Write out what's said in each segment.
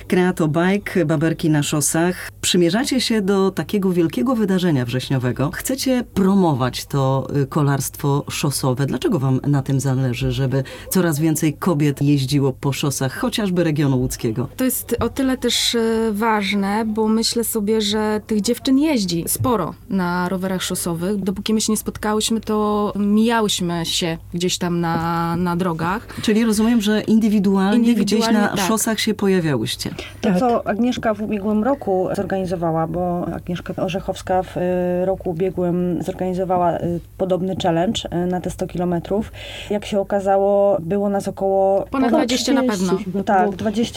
Kreato Bike, baberki na szosach. Przymierzacie się do takiego wielkiego wydarzenia wrześniowego. Chcecie promować to kolarstwo szosowe. Dlaczego wam na tym zależy, żeby coraz więcej kobiet jeździło po szosach, chociażby regionu łódzkiego? To jest o tyle też ważne, bo myślę sobie, że tych dziewczyn jeździ sporo na rowerach szosowych. Dopóki my się nie spotkałyśmy, to mijałyśmy się gdzieś tam na drogach. Czyli rozumiem, że indywidualnie gdzieś na tak. szosach się pojawiałyście. To, co Agnieszka w ubiegłym roku zorganizowała, bo Agnieszka Orzechowska w roku ubiegłym zorganizowała podobny challenge na te 100 kilometrów. Jak się okazało, było nas około... Ponad 20 na pewno. Tak,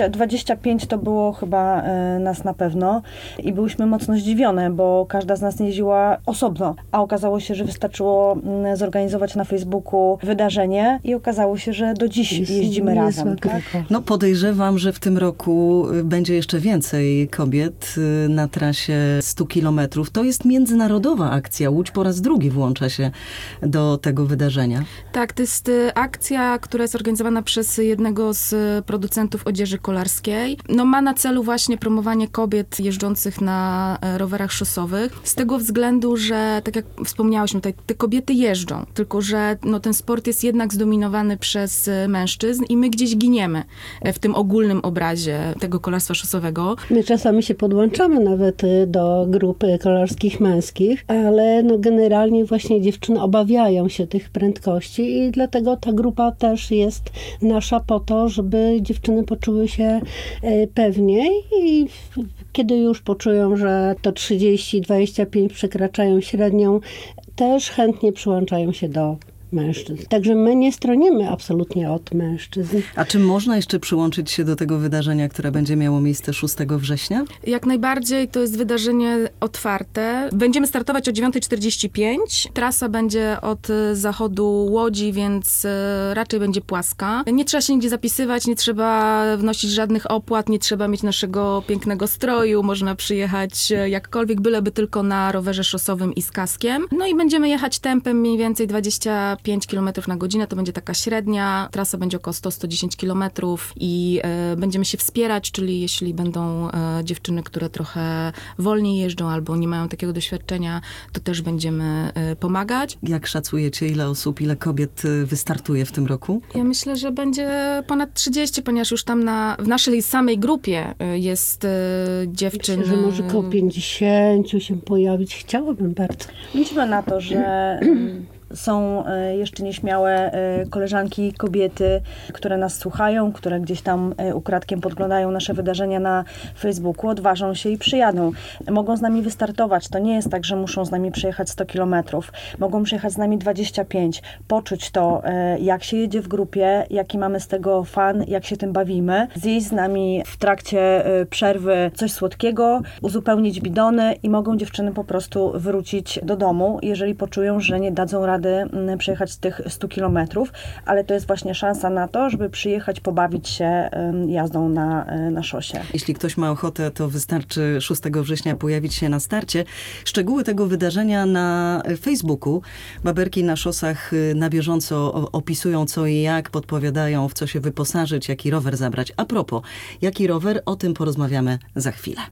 25 to było chyba nas na pewno i byłyśmy mocno zdziwione, bo każda z nas jeździła osobno, a okazało się, że wystarczyło zorganizować na Facebooku wydarzenie i okazało się, że do dziś jeździmy razem. Tak? No podejrzewam, że w tym roku będzie jeszcze więcej kobiet na trasie 100 kilometrów. To jest międzynarodowa akcja. Łódź po raz drugi włącza się do tego wydarzenia. Tak, to jest akcja, która jest organizowana przez jednego z producentów odzieży kolarskiej. No ma na celu właśnie promowanie kobiet jeżdżących na rowerach szosowych. Z tego względu, że tak jak wspomniałyśmy tutaj, te kobiety jeżdżą, tylko że no, ten sport jest jednak zdominowany przez mężczyzn i my gdzieś giniemy w tym ogólnym obrazie tego kolarstwa szosowego. My czasami się podłączamy nawet do grup kolarskich męskich, ale no generalnie właśnie dziewczyny obawiają się tych prędkości i dlatego ta grupa też jest nasza po to, żeby dziewczyny poczuły się pewniej i kiedy już poczują, że to 30-25 przekraczają średnią, też chętnie przyłączają się do mężczyzn. Także my nie stronimy absolutnie od mężczyzn. A czy można jeszcze przyłączyć się do tego wydarzenia, które będzie miało miejsce 6 września? Jak najbardziej, to jest wydarzenie otwarte. Będziemy startować o 9:45. Trasa będzie od zachodu Łodzi, więc raczej będzie płaska. Nie trzeba się nigdzie zapisywać, nie trzeba wnosić żadnych opłat, nie trzeba mieć naszego pięknego stroju. Można przyjechać jakkolwiek, byleby tylko na rowerze szosowym i z kaskiem. No i będziemy jechać tempem mniej więcej 25 km na godzinę, to będzie taka średnia. Trasa będzie około 100-110 km i będziemy się wspierać, czyli jeśli będą dziewczyny, które trochę wolniej jeżdżą albo nie mają takiego doświadczenia, to też będziemy pomagać. Jak szacujecie, ile osób, ile kobiet wystartuje w tym roku? Ja myślę, że będzie ponad 30, ponieważ już tam w naszej samej grupie jest dziewczyn. Myślę, że może około 50 się pojawić. Chciałabym bardzo. Liczmy na to, że są jeszcze nieśmiałe koleżanki, kobiety, które nas słuchają, które gdzieś tam ukradkiem podglądają nasze wydarzenia na Facebooku, odważą się i przyjadą. Mogą z nami wystartować. To nie jest tak, że muszą z nami przejechać 100 kilometrów. Mogą przejechać z nami 25, poczuć to, jak się jedzie w grupie, jaki mamy z tego fan, jak się tym bawimy. Zjeść z nami w trakcie przerwy coś słodkiego, uzupełnić bidony i mogą dziewczyny po prostu wrócić do domu, jeżeli poczują, że nie dadzą rady przejechać tych 100 kilometrów, ale to jest właśnie szansa na to, żeby przyjechać, pobawić się jazdą na szosie. Jeśli ktoś ma ochotę, to wystarczy 6 września pojawić się na starcie. Szczegóły tego wydarzenia na Facebooku. Baberki na szosach na bieżąco opisują co i jak, podpowiadają, w co się wyposażyć, jaki rower zabrać. A propos, jaki rower, o tym porozmawiamy za chwilę.